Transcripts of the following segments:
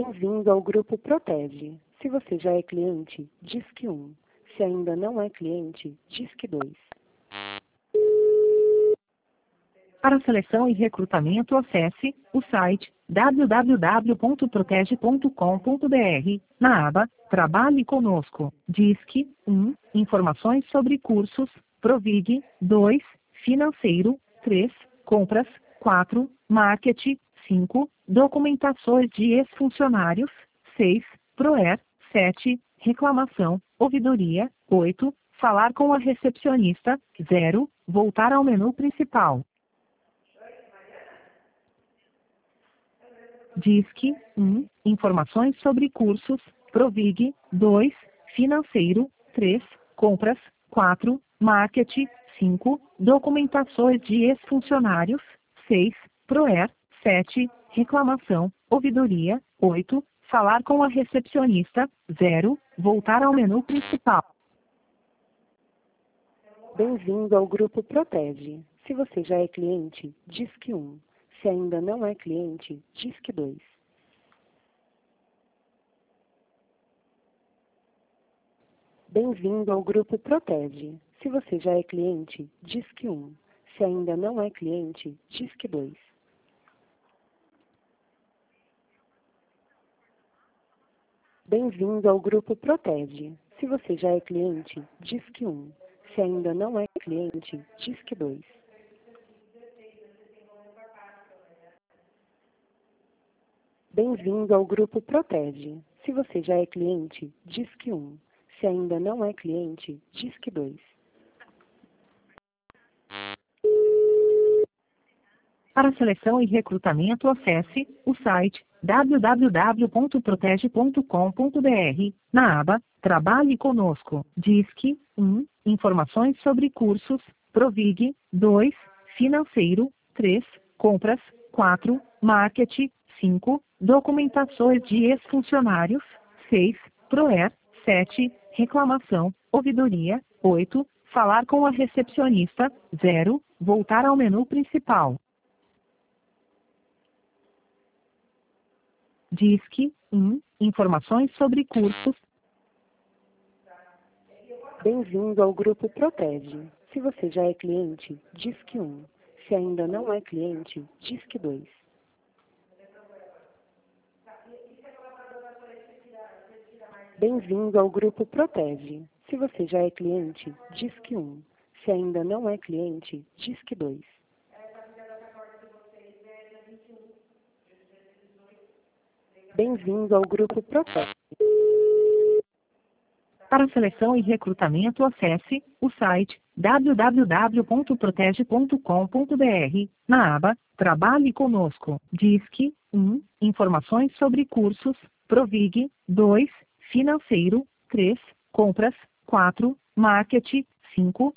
Bem-vindo ao Grupo Protege. Se você já é cliente, Disque 1. Se ainda não é cliente, Disque 2. Para seleção e recrutamento, acesse o site www.protege.com.br, na aba Trabalhe Conosco. Disque 1. Informações sobre cursos. Provig. 2. Financeiro. 3. Compras. 4. Marketing. 5. Documentações de ex-funcionários. 6. Proer. 7. Reclamação. Ouvidoria. 8. Falar com a recepcionista. 0. Voltar ao menu principal. Disque 1. Informações sobre cursos. Provig. 2. Financeiro. 3. Compras. 4. Marketing. 5. Documentações de ex-funcionários. 6. Proer. 7. Reclamação. Ouvidoria. 8. Falar com a recepcionista. 0. Voltar ao menu principal. Bem-vindo ao Grupo Protege. Se você já é cliente, Disque 1. Se ainda não é cliente, Disque 2. Bem-vindo ao Grupo Protege. Se você já é cliente, Disque 1. Se ainda não é cliente, Disque 2. Bem-vindo ao Grupo Protege. Se você já é cliente, Disque 1. Se ainda não é cliente, Disque 2. Bem-vindo ao Grupo Protege. Se você já é cliente, Disque 1. Se ainda não é cliente, Disque 2. Para seleção e recrutamento, acesse o site www.protege.com.br, na aba Trabalhe Conosco. Disque 1. Informações sobre cursos. Provig. 2. Financeiro. 3. Compras. 4. Marketing. 5. Documentações de ex-funcionários. 6. Proer. 7. Reclamação. Ouvidoria. 8. Falar com a recepcionista. 0. Voltar ao menu principal. Disque 1. Informações sobre cursos. Bem-vindo ao Grupo Protege. Se você já é cliente, Disque 1. Se ainda não é cliente, Disque 2. Bem-vindo ao Grupo Protege. Se você já é cliente, Disque 1. Se ainda não é cliente, Disque 2. Bem-vindo ao Grupo Protege. Para seleção e recrutamento, acesse o site www.protege.com.br, na aba Trabalhe Conosco. Disque 1. Informações sobre cursos. Provig. 2. Financeiro. 3. Compras. 4. Marketing. 5.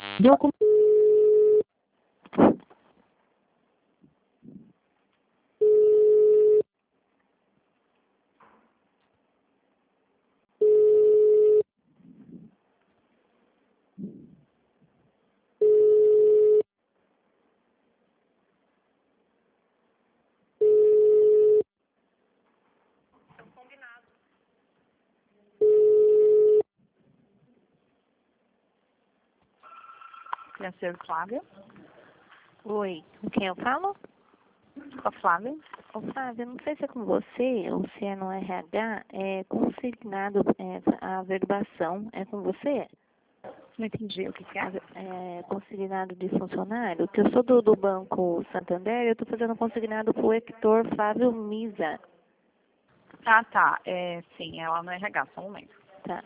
Financeiro Flávia. Oi, com quem eu falo? Com a Flávia. Ô, Flávia, não sei se é com você ou se é no RH, é consignado a averbação, é com você? Não entendi o que é. É consignado de funcionário, que eu sou do Banco Santander, eu estou fazendo consignado para o Hector Flávio Misa. Ah, tá. Sim, ela no RH, só um momento. Tá.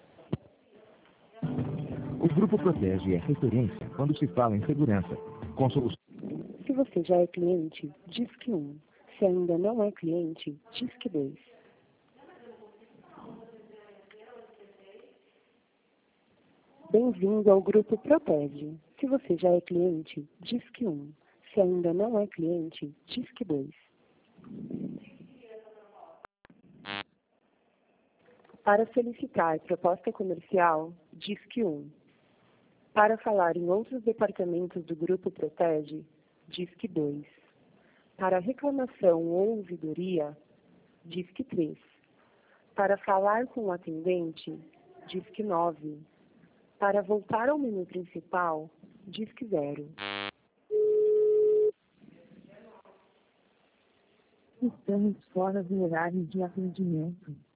O Grupo Protege é referência quando se fala em segurança, com soluções. Se você já é cliente, Disque 1. Se ainda não é cliente, Disque 2. Bem-vindo ao Grupo Protege. Se você já é cliente, Disque 1. Se ainda não é cliente, Disque 2. Para solicitar proposta comercial, Disque 1. Para falar em outros departamentos do Grupo Protege, Disque 2. Para reclamação ou ouvidoria, Disque 3. Para falar com o atendente, Disque 9. Para voltar ao menu principal, Disque 0. Estamos fora do horário de atendimento.